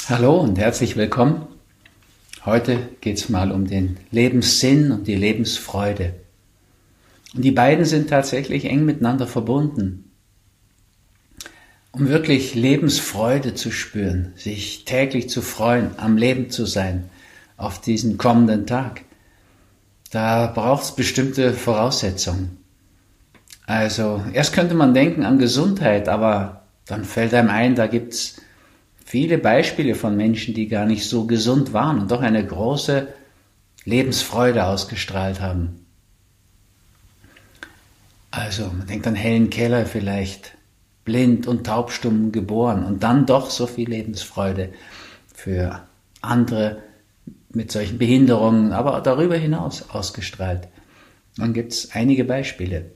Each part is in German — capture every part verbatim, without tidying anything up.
Hallo und herzlich willkommen. Heute geht es mal um den Lebenssinn und die Lebensfreude. Und die beiden sind tatsächlich eng miteinander verbunden. Um wirklich Lebensfreude zu spüren, sich täglich zu freuen, am Leben zu sein, auf diesen kommenden Tag, da braucht es bestimmte Voraussetzungen. Also erst könnte man denken an Gesundheit, aber dann fällt einem ein, da gibt es viele Beispiele von Menschen, die gar nicht so gesund waren und doch eine große Lebensfreude ausgestrahlt haben. Also man denkt an Helen Keller vielleicht, blind und taubstumm geboren und dann doch so viel Lebensfreude für andere mit solchen Behinderungen, aber darüber hinaus ausgestrahlt. Dann gibt es einige Beispiele.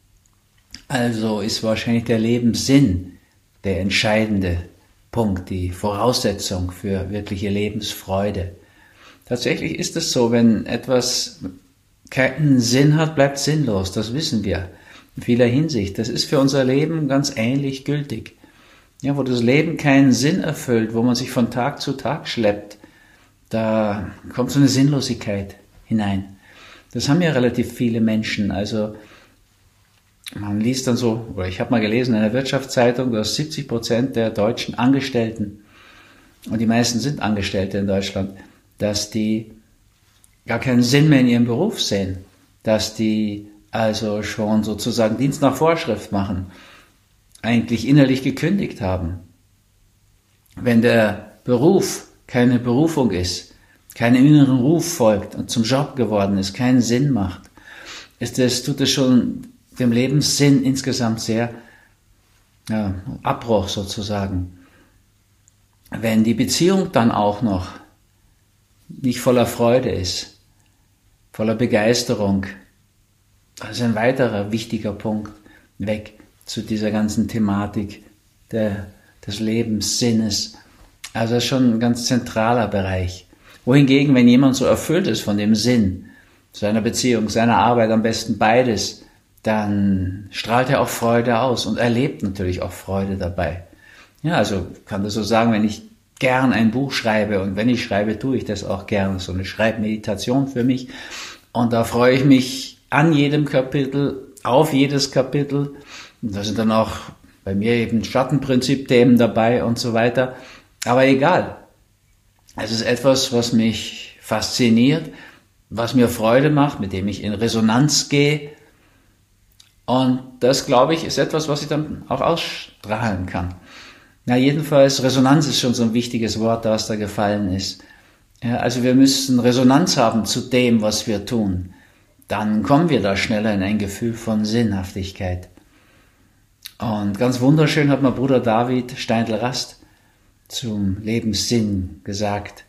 Also ist wahrscheinlich der Lebenssinn der entscheidende Punkt, die Voraussetzung für wirkliche Lebensfreude. Tatsächlich ist es so, wenn etwas keinen Sinn hat, bleibt sinnlos, das wissen wir in vieler Hinsicht. Das ist für unser Leben ganz ähnlich gültig. Ja, wo das Leben keinen Sinn erfüllt, wo man sich von Tag zu Tag schleppt, da kommt so eine Sinnlosigkeit hinein. Das haben ja relativ viele Menschen, also man liest dann so, oder ich habe mal gelesen in der Wirtschaftszeitung, dass siebzig Prozent der deutschen Angestellten, und die meisten sind Angestellte in Deutschland, dass die gar keinen Sinn mehr in ihrem Beruf sehen, dass die also schon sozusagen Dienst nach Vorschrift machen, eigentlich innerlich gekündigt haben. Wenn der Beruf keine Berufung ist, keinem inneren Ruf folgt und zum Job geworden ist, keinen Sinn macht, ist das, tut es schon dem Lebenssinn insgesamt sehr ja, Abbruch sozusagen. Wenn die Beziehung dann auch noch nicht voller Freude ist, voller Begeisterung, das ist ein weiterer wichtiger Punkt weg zu dieser ganzen Thematik der, des Lebenssinnes. Also das ist schon ein ganz zentraler Bereich. Wohingegen, wenn jemand so erfüllt ist von dem Sinn seiner Beziehung, seiner Arbeit, am besten beides, dann strahlt er auch Freude aus und erlebt natürlich auch Freude dabei. Ja, also kann das so sagen, wenn ich gern ein Buch schreibe und wenn ich schreibe, tue ich das auch gern. So eine Schreibmeditation für mich und da freue ich mich an jedem Kapitel, auf jedes Kapitel. Und da sind dann auch bei mir eben Schattenprinzip-Themen dabei und so weiter. Aber egal, es ist etwas, was mich fasziniert, was mir Freude macht, mit dem ich in Resonanz gehe. Und das, glaube ich, ist etwas, was ich dann auch ausstrahlen kann. Na, jedenfalls, Resonanz ist schon so ein wichtiges Wort, was da gefallen ist. Ja, also wir müssen Resonanz haben zu dem, was wir tun. Dann kommen wir da schneller in ein Gefühl von Sinnhaftigkeit. Und ganz wunderschön hat mein Bruder David Steindl-Rast zum Lebenssinn gesagt: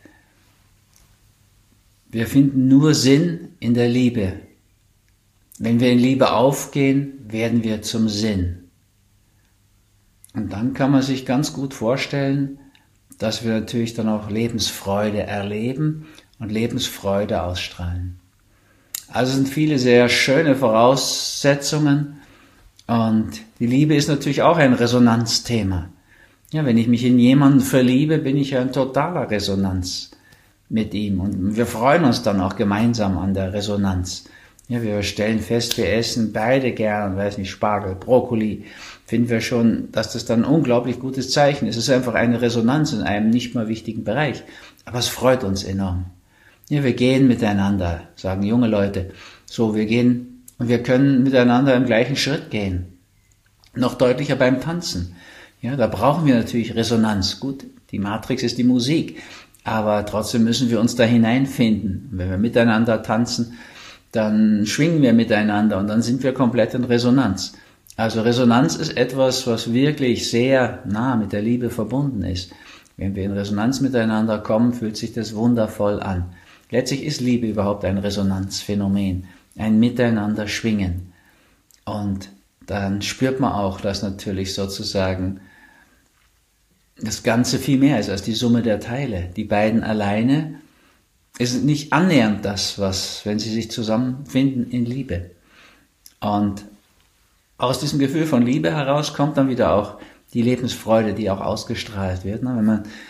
Wir finden nur Sinn in der Liebe. Wenn wir in Liebe aufgehen, werden wir zum Sinn. Und dann kann man sich ganz gut vorstellen, dass wir natürlich dann auch Lebensfreude erleben und Lebensfreude ausstrahlen. Also sind viele sehr schöne Voraussetzungen und die Liebe ist natürlich auch ein Resonanzthema. Ja, wenn ich mich in jemanden verliebe, bin ich ja in totaler Resonanz mit ihm und wir freuen uns dann auch gemeinsam an der Resonanz. Ja, wir stellen fest, wir essen beide gern, weiß nicht, Spargel, Brokkoli, finden wir schon, dass das dann ein unglaublich gutes Zeichen ist. Es ist einfach eine Resonanz in einem nicht mal wichtigen Bereich, aber es freut uns enorm. Ja, wir gehen miteinander, sagen junge Leute, so, wir gehen und wir können miteinander im gleichen Schritt gehen. Noch deutlicher beim Tanzen. Ja, da brauchen wir natürlich Resonanz. Gut, die Matrix ist die Musik, aber trotzdem müssen wir uns da hineinfinden. Wenn wir miteinander tanzen, dann schwingen wir miteinander und dann sind wir komplett in Resonanz. Also Resonanz ist etwas, was wirklich sehr nah mit der Liebe verbunden ist. Wenn wir in Resonanz miteinander kommen, fühlt sich das wundervoll an. Letztlich ist Liebe überhaupt ein Resonanzphänomen, ein Miteinander schwingen. Und dann spürt man auch, dass natürlich sozusagen das Ganze viel mehr ist als die Summe der Teile. Die beiden alleine ist nicht annähernd das, was, wenn sie sich zusammenfinden in Liebe. Und aus diesem Gefühl von Liebe heraus kommt dann wieder auch die Lebensfreude, die auch ausgestrahlt wird. Wenn man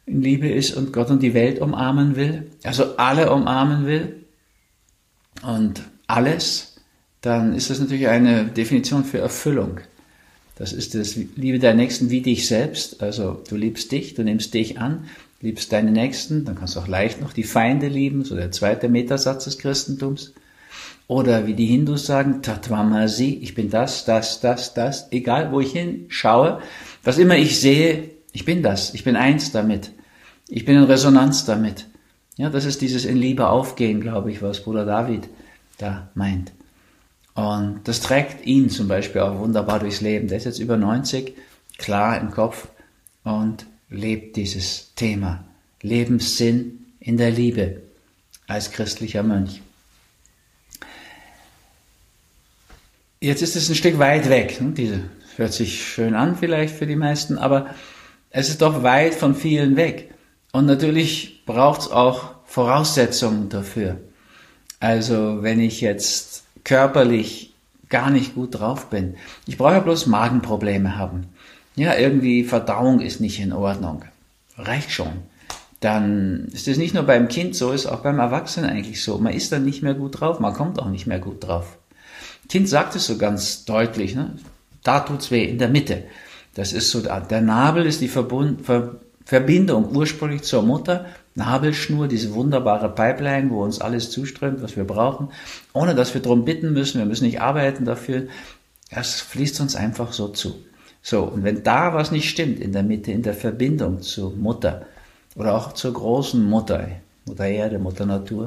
in Liebe ist und Gott und die Welt umarmen will, also alle umarmen will und alles, dann ist das natürlich eine Definition für Erfüllung. Das ist das, liebe deinen Nächsten wie dich selbst, also du liebst dich, du nimmst dich an, liebst deine Nächsten, dann kannst du auch leicht noch die Feinde lieben, so der zweite Metasatz des Christentums. Oder wie die Hindus sagen, Tattvamasi, ich bin das, das, das, das, egal wo ich hinschaue, was immer ich sehe, ich bin das, ich bin eins damit, ich bin in Resonanz damit. Ja, das ist dieses in Liebe aufgehen, glaube ich, was Bruder David da meint. Und das trägt ihn zum Beispiel auch wunderbar durchs Leben. Der ist jetzt über neunzig, klar im Kopf und lebt dieses Thema. Lebenssinn in der Liebe als christlicher Mönch. Jetzt ist es ein Stück weit weg. Diese hört sich schön an vielleicht für die meisten, aber es ist doch weit von vielen weg. Und natürlich braucht es auch Voraussetzungen dafür. Also wenn ich jetzt körperlich gar nicht gut drauf bin. Ich brauche ja bloß Magenprobleme haben. Ja, irgendwie Verdauung ist nicht in Ordnung. Reicht schon. Dann ist es nicht nur beim Kind so, ist auch beim Erwachsenen eigentlich so. Man ist dann nicht mehr gut drauf, man kommt auch nicht mehr gut drauf. Kind sagt es so ganz deutlich, ne? Da tut's weh, in der Mitte. Das ist so, der Nabel ist die Verbund, Ver, Verbindung ursprünglich zur Mutter, Nabelschnur, diese wunderbare Pipeline, wo uns alles zuströmt, was wir brauchen, ohne dass wir darum bitten müssen, wir müssen nicht arbeiten dafür, das fließt uns einfach so zu. So, und wenn da was nicht stimmt, in der Mitte, in der Verbindung zur Mutter oder auch zur großen Mutter, Mutter Erde, Mutter Natur,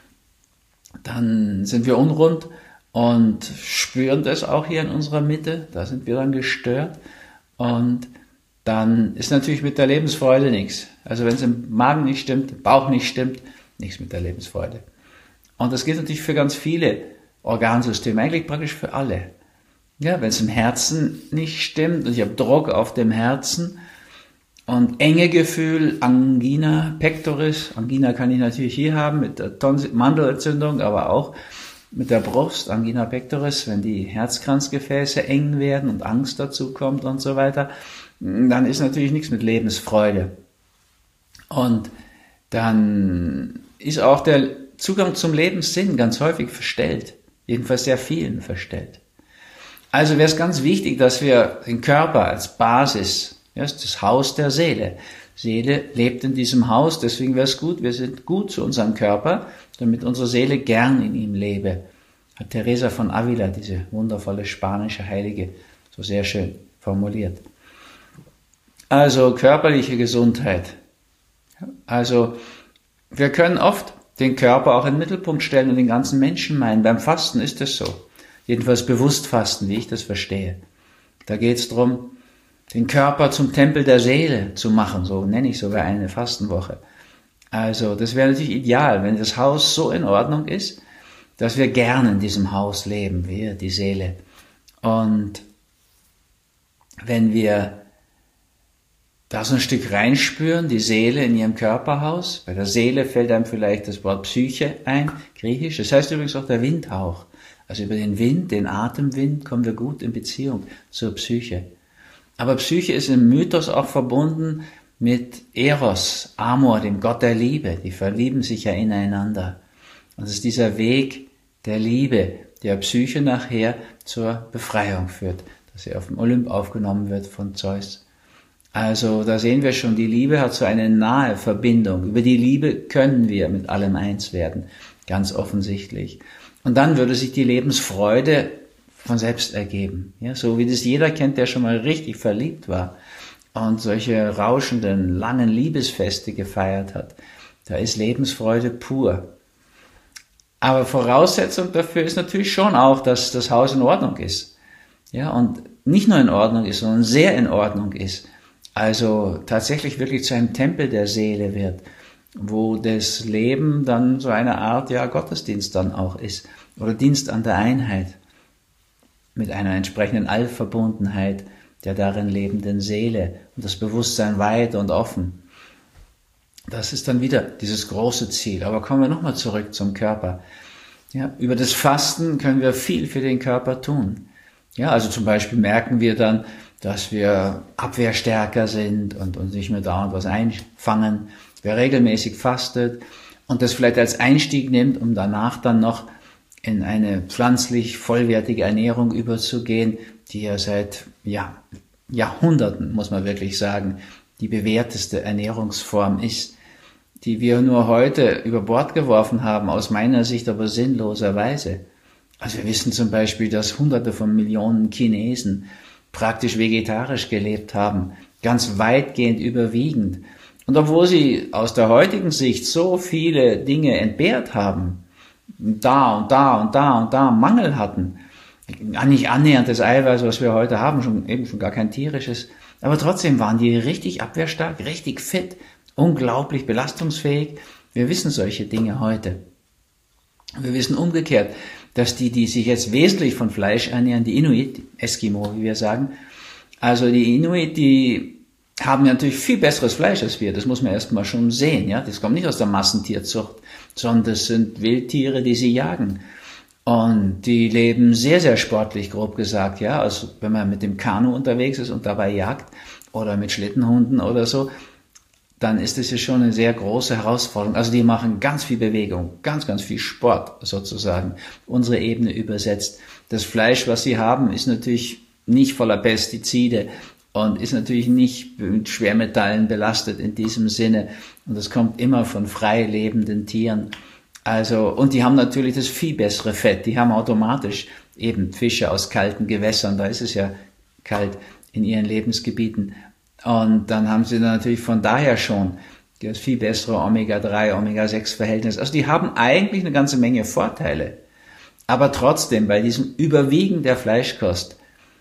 dann sind wir unrund und spüren das auch hier in unserer Mitte, da sind wir dann gestört und dann ist natürlich mit der Lebensfreude nichts. Also wenn es im Magen nicht stimmt, im Bauch nicht stimmt, nichts mit der Lebensfreude. Und das gilt natürlich für ganz viele Organsysteme, eigentlich praktisch für alle. Ja, wenn es im Herzen nicht stimmt und ich habe Druck auf dem Herzen und enge Gefühl, Angina pectoris, Angina kann ich natürlich hier haben mit der Tonsil- Mandelentzündung, aber auch mit der Brust, Angina pectoris, wenn die Herzkranzgefäße eng werden und Angst dazu kommt und so weiter, dann ist natürlich nichts mit Lebensfreude. Und dann ist auch der Zugang zum Lebenssinn ganz häufig verstellt, jedenfalls sehr vielen verstellt. Also wäre es ganz wichtig, dass wir den Körper als Basis, ja, das ist das Haus der Seele. Seele lebt in diesem Haus, deswegen wäre es gut, wir sind gut zu unserem Körper, damit unsere Seele gern in ihm lebe. Hat Teresa von Avila, diese wundervolle spanische Heilige, so sehr schön formuliert. Also körperliche Gesundheit. Also wir können oft den Körper auch in den Mittelpunkt stellen und den ganzen Menschen meinen. Beim Fasten ist es so. Jedenfalls bewusst fasten, wie ich das verstehe. Da geht es darum, den Körper zum Tempel der Seele zu machen. So nenne ich sogar eine Fastenwoche. Also das wäre natürlich ideal, wenn das Haus so in Ordnung ist, dass wir gern in diesem Haus leben, wir, die Seele. Und wenn wir da so ein Stück reinspüren, die Seele in ihrem Körperhaus. Bei der Seele fällt einem vielleicht das Wort Psyche ein, griechisch. Das heißt übrigens auch der Windhauch. Also über den Wind, den Atemwind, kommen wir gut in Beziehung zur Psyche. Aber Psyche ist im Mythos auch verbunden mit Eros, Amor, dem Gott der Liebe. Die verlieben sich ja ineinander. Und es ist dieser Weg der Liebe, der Psyche nachher zur Befreiung führt, dass sie auf dem Olymp aufgenommen wird von Zeus. Also da sehen wir schon, die Liebe hat so eine nahe Verbindung. Über die Liebe können wir mit allem eins werden, ganz offensichtlich. Und dann würde sich die Lebensfreude von selbst ergeben. Ja, so wie das jeder kennt, der schon mal richtig verliebt war und solche rauschenden, langen Liebesfeste gefeiert hat. Da ist Lebensfreude pur. Aber Voraussetzung dafür ist natürlich schon auch, dass das Haus in Ordnung ist. Ja, und nicht nur in Ordnung ist, sondern sehr in Ordnung ist. Also tatsächlich wirklich zu einem Tempel der Seele wird, wo das Leben dann so eine Art, ja, Gottesdienst dann auch ist oder Dienst an der Einheit mit einer entsprechenden Allverbundenheit der darin lebenden Seele und das Bewusstsein weit und offen. Das ist dann wieder dieses große Ziel. Aber kommen wir nochmal zurück zum Körper. Ja, über das Fasten können wir viel für den Körper tun. Ja, also zum Beispiel merken wir dann, dass wir abwehrstärker sind und uns nicht mehr dauernd was einfangen, wer regelmäßig fastet und das vielleicht als Einstieg nimmt, um danach dann noch in eine pflanzlich vollwertige Ernährung überzugehen, die ja seit ja, Jahrhunderten, muss man wirklich sagen, die bewährteste Ernährungsform ist, die wir nur heute über Bord geworfen haben, aus meiner Sicht aber sinnloserweise. Also wir wissen zum Beispiel, dass Hunderte von Millionen Chinesen praktisch vegetarisch gelebt haben, ganz weitgehend überwiegend. Und obwohl sie aus der heutigen Sicht so viele Dinge entbehrt haben, da und da und da und da Mangel hatten, nicht annähernd das Eiweiß, was wir heute haben, schon eben schon gar kein tierisches, aber trotzdem waren die richtig abwehrstark, richtig fit, unglaublich belastungsfähig. Wir wissen solche Dinge heute. Wir wissen umgekehrt, dass die, die sich jetzt wesentlich von Fleisch ernähren, die Inuit, Eskimo, wie wir sagen, also die Inuit, die haben natürlich viel besseres Fleisch als wir, das muss man erstmal schon sehen, ja, das kommt nicht aus der Massentierzucht, sondern das sind Wildtiere, die sie jagen. Und die leben sehr, sehr sportlich, grob gesagt, ja, also wenn man mit dem Kanu unterwegs ist und dabei jagt oder mit Schlittenhunden oder so, dann ist das ja schon eine sehr große Herausforderung. Also die machen ganz viel Bewegung, ganz, ganz viel Sport sozusagen, unsere Ebene übersetzt. Das Fleisch, was sie haben, ist natürlich nicht voller Pestizide und ist natürlich nicht mit Schwermetallen belastet in diesem Sinne. Und das kommt immer von frei lebenden Tieren. Also, und die haben natürlich das viel bessere Fett. Die haben automatisch eben Fische aus kalten Gewässern, da ist es ja kalt in ihren Lebensgebieten. Und dann haben sie dann natürlich von daher schon das viel bessere Omega drei, Omega sechs Verhältnis. Also die haben eigentlich eine ganze Menge Vorteile. Aber trotzdem, bei diesem Überwiegen der Fleischkost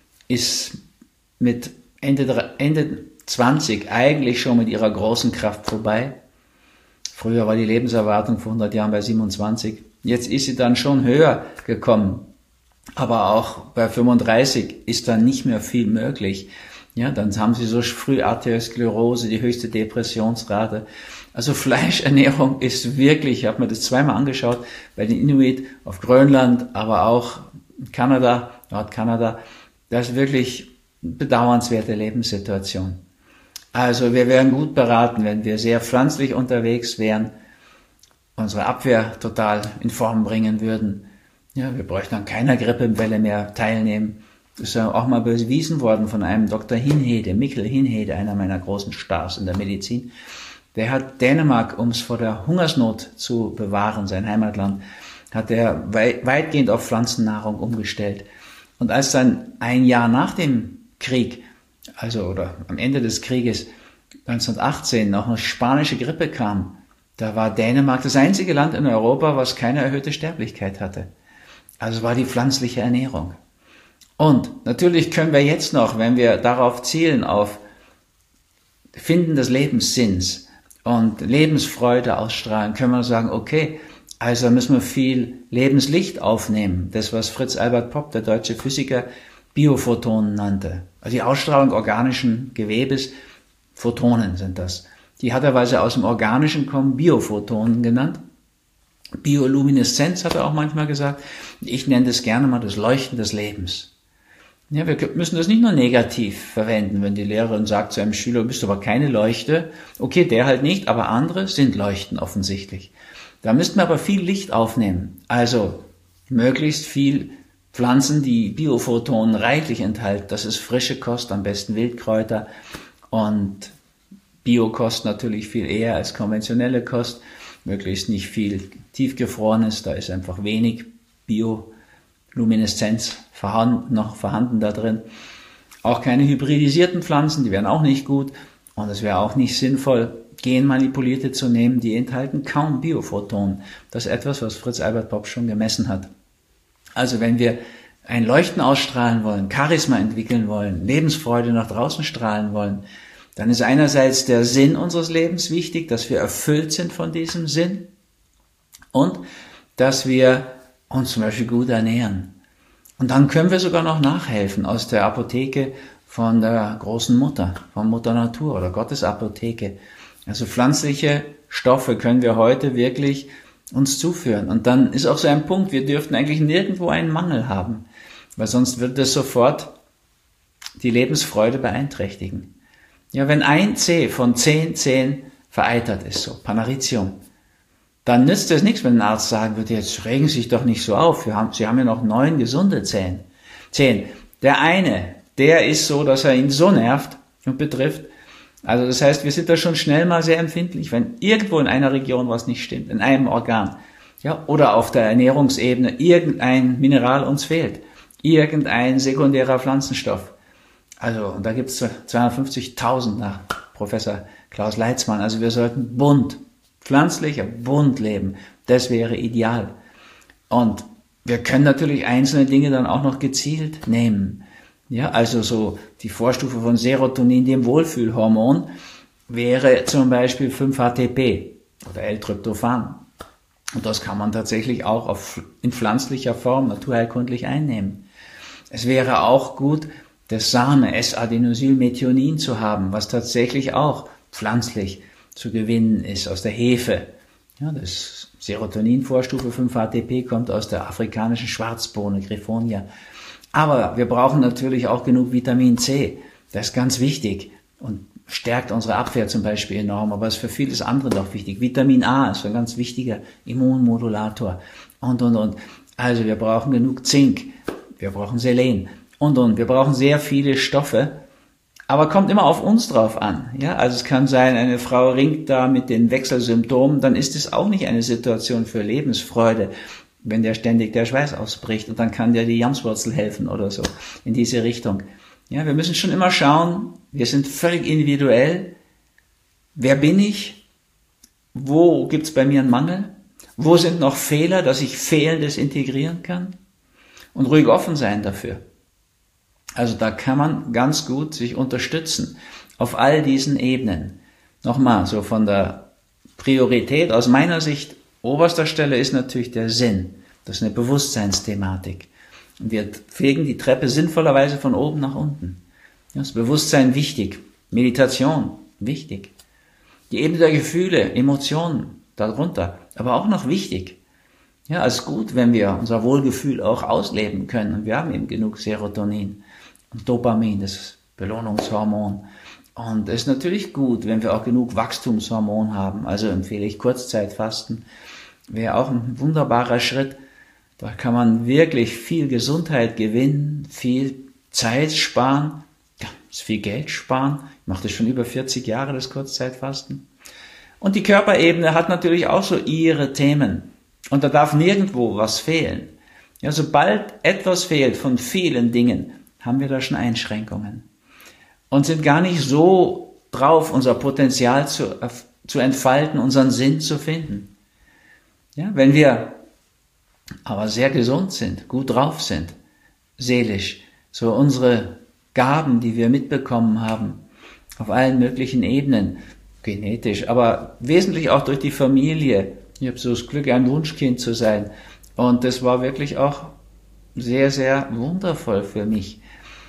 ist mit Ende, Ende zwanzig eigentlich schon mit ihrer großen Kraft vorbei. Früher war die Lebenserwartung vor hundert Jahren bei siebenundzwanzig. Jetzt ist sie dann schon höher gekommen. Aber auch bei fünfunddreißig ist dann nicht mehr viel möglich. Ja, dann haben sie so früh Arteriosklerose, die höchste Depressionsrate. Also Fleischernährung ist wirklich, ich habe mir das zweimal angeschaut, bei den Inuit auf Grönland, aber auch in Kanada, Nordkanada, das ist wirklich eine bedauernswerte Lebenssituation. Also wir wären gut beraten, wenn wir sehr pflanzlich unterwegs wären, unsere Abwehr total in Form bringen würden. Ja, wir bräuchten an keiner Grippewelle mehr teilnehmen. Das ist ja auch mal bewiesen worden von einem Doktor Hinhede, Mikkel Hinhede, einer meiner großen Stars in der Medizin. Der hat Dänemark, um es vor der Hungersnot zu bewahren, sein Heimatland, hat er weitgehend auf Pflanzennahrung umgestellt. Und als dann ein Jahr nach dem Krieg, also oder am Ende des Krieges neunzehnhundertachtzehn, noch eine spanische Grippe kam, da war Dänemark das einzige Land in Europa, was keine erhöhte Sterblichkeit hatte. Also war die pflanzliche Ernährung. Und natürlich können wir jetzt noch, wenn wir darauf zielen, auf Finden des Lebenssinns und Lebensfreude ausstrahlen, können wir sagen, okay, also müssen wir viel Lebenslicht aufnehmen. Das, was Fritz Albert Popp, der deutsche Physiker, Biophotonen nannte. Also die Ausstrahlung organischen Gewebes, Photonen sind das. Die hat er, weil sie aus dem Organischen kommen, Biophotonen genannt. Biolumineszenz hat er auch manchmal gesagt. Ich nenne das gerne mal das Leuchten des Lebens. Ja, wir müssen das nicht nur negativ verwenden, wenn die Lehrerin sagt zu einem Schüler, du bist aber keine Leuchte. Okay, der halt nicht, aber andere sind Leuchten offensichtlich. Da müssten wir aber viel Licht aufnehmen. Also möglichst viel Pflanzen, die Biophotonen reichlich enthalten. Das ist frische Kost, am besten Wildkräuter und Biokost natürlich viel eher als konventionelle Kost. Möglichst nicht viel Tiefgefrorenes, da ist einfach wenig Biolumineszenz vorhanden, noch vorhanden da drin. Auch keine hybridisierten Pflanzen, die wären auch nicht gut. Und es wäre auch nicht sinnvoll, genmanipulierte zu nehmen, die enthalten kaum Biophotonen. Das ist etwas, was Fritz Albert Popp schon gemessen hat. Also wenn wir ein Leuchten ausstrahlen wollen, Charisma entwickeln wollen, Lebensfreude nach draußen strahlen wollen, dann ist einerseits der Sinn unseres Lebens wichtig, dass wir erfüllt sind von diesem Sinn und dass wir uns zum Beispiel gut ernähren. Und dann können wir sogar noch nachhelfen aus der Apotheke von der großen Mutter, von Mutter Natur oder Gottes Apotheke. Also pflanzliche Stoffe können wir heute wirklich uns zuführen. Und dann ist auch so ein Punkt, wir dürften eigentlich nirgendwo einen Mangel haben, weil sonst wird es sofort die Lebensfreude beeinträchtigen. Ja, wenn ein Zeh von zehn Zehen vereitert ist, so Panaritium, dann nützt es nichts, wenn ein Arzt sagen würde, jetzt regen Sie sich doch nicht so auf, wir haben, Sie haben ja noch neun gesunde Zehen. Zehn. Der eine, der ist so, dass er ihn so nervt und betrifft. Also das heißt, wir sind da schon schnell mal sehr empfindlich, wenn irgendwo in einer Region was nicht stimmt, in einem Organ, ja, oder auf der Ernährungsebene irgendein Mineral uns fehlt, irgendein sekundärer Pflanzenstoff. Also, und da gibt es zweihundertfünfzigtausend nach Professor Klaus Leitzmann. Also wir sollten bunt, pflanzlicher, bunt leben. Das wäre ideal. Und wir können natürlich einzelne Dinge dann auch noch gezielt nehmen. Ja, also so die Vorstufe von Serotonin, dem Wohlfühlhormon, wäre zum Beispiel fünf H T P oder L-Tryptophan. Und das kann man tatsächlich auch auf, in pflanzlicher Form, naturheilkundlich einnehmen. Es wäre auch gut, das Same, S-Adenosylmethionin zu haben, was tatsächlich auch pflanzlich zu gewinnen ist aus der Hefe. Ja, das Serotonin Vorstufe fünf H T P kommt aus der afrikanischen Schwarzbohne, Griffonia. Aber wir brauchen natürlich auch genug Vitamin C. Das ist ganz wichtig und stärkt unsere Abwehr zum Beispiel enorm, aber ist für vieles andere doch wichtig. Vitamin A ist ein ganz wichtiger Immunmodulator und, und, und. Also wir brauchen genug Zink, wir brauchen Selen und, und. Wir brauchen sehr viele Stoffe, aber kommt immer auf uns drauf an. Ja, also es kann sein, eine Frau ringt da mit den Wechselsymptomen, dann ist es auch nicht eine Situation für Lebensfreude, wenn der ständig der Schweiß ausbricht und dann kann der die Jamswurzel helfen oder so, in diese Richtung. Ja, wir müssen schon immer schauen, wir sind völlig individuell. Wer bin ich? Wo gibt's bei mir einen Mangel? Wo sind noch Fehler, dass ich Fehlendes integrieren kann? Und ruhig offen sein dafür. Also da kann man ganz gut sich unterstützen auf all diesen Ebenen. Nochmal, so von der Priorität aus meiner Sicht, oberster Stelle ist natürlich der Sinn. Das ist eine Bewusstseinsthematik. Und wir fegen die Treppe sinnvollerweise von oben nach unten. Das Bewusstsein wichtig. Meditation wichtig. Die Ebene der Gefühle, Emotionen darunter, aber auch noch wichtig. Ja, es ist gut, wenn wir unser Wohlgefühl auch ausleben können. Und wir haben eben genug Serotonin und Dopamin, das Belohnungshormon. Und es ist natürlich gut, wenn wir auch genug Wachstumshormon haben. Also empfehle ich Kurzzeitfasten. Wäre auch ein wunderbarer Schritt. Da kann man wirklich viel Gesundheit gewinnen, viel Zeit sparen, ganz viel Geld sparen. Ich mache das schon über vierzig Jahre, das Kurzzeitfasten. Und die Körperebene hat natürlich auch so ihre Themen. Und da darf nirgendwo was fehlen. Ja, sobald etwas fehlt von vielen Dingen, haben wir da schon Einschränkungen. Und sind gar nicht so drauf, unser Potenzial zu, zu entfalten, unseren Sinn zu finden. Ja, wenn wir aber sehr gesund sind, gut drauf sind, seelisch, so unsere Gaben, die wir mitbekommen haben, auf allen möglichen Ebenen, genetisch, aber wesentlich auch durch die Familie. Ich habe so das Glück, ein Wunschkind zu sein und das war wirklich auch sehr, sehr wundervoll für mich.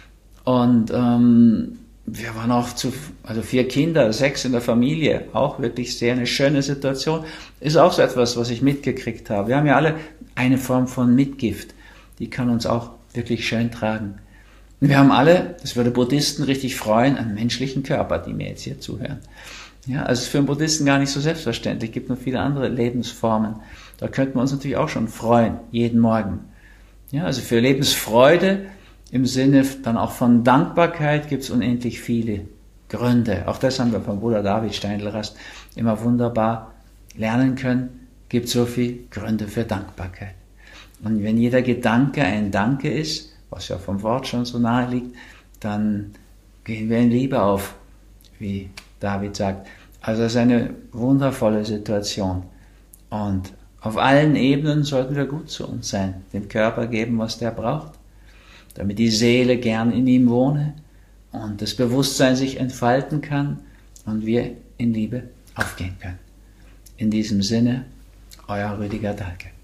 Und ähm, wir waren auch zu, also vier Kinder, sechs in der Familie, auch wirklich sehr eine schöne Situation. Ist auch so etwas, was ich mitgekriegt habe. Wir haben ja alle eine Form von Mitgift, die kann uns auch wirklich schön tragen. Und wir haben alle, das würde Buddhisten richtig freuen, einen menschlichen Körper, die mir jetzt hier zuhören. Ja, also es ist für einen Buddhisten gar nicht so selbstverständlich. Es gibt noch viele andere Lebensformen. Da könnten wir uns natürlich auch schon freuen, jeden Morgen. Ja, also für Lebensfreude im Sinne dann auch von Dankbarkeit gibt es unendlich viele Gründe. Auch das haben wir von Bruder David Steindl-Rast immer wunderbar lernen können. Gibt so viele Gründe für Dankbarkeit. Und wenn jeder Gedanke ein Danke ist, was ja vom Wort schon so nahe liegt, dann gehen wir in Liebe auf, wie David sagt. Also es ist eine wundervolle Situation. Und auf allen Ebenen sollten wir gut zu uns sein, dem Körper geben, was der braucht, damit die Seele gern in ihm wohne und das Bewusstsein sich entfalten kann und wir in Liebe aufgehen können. In diesem Sinne, euer Rüdiger Dahlke.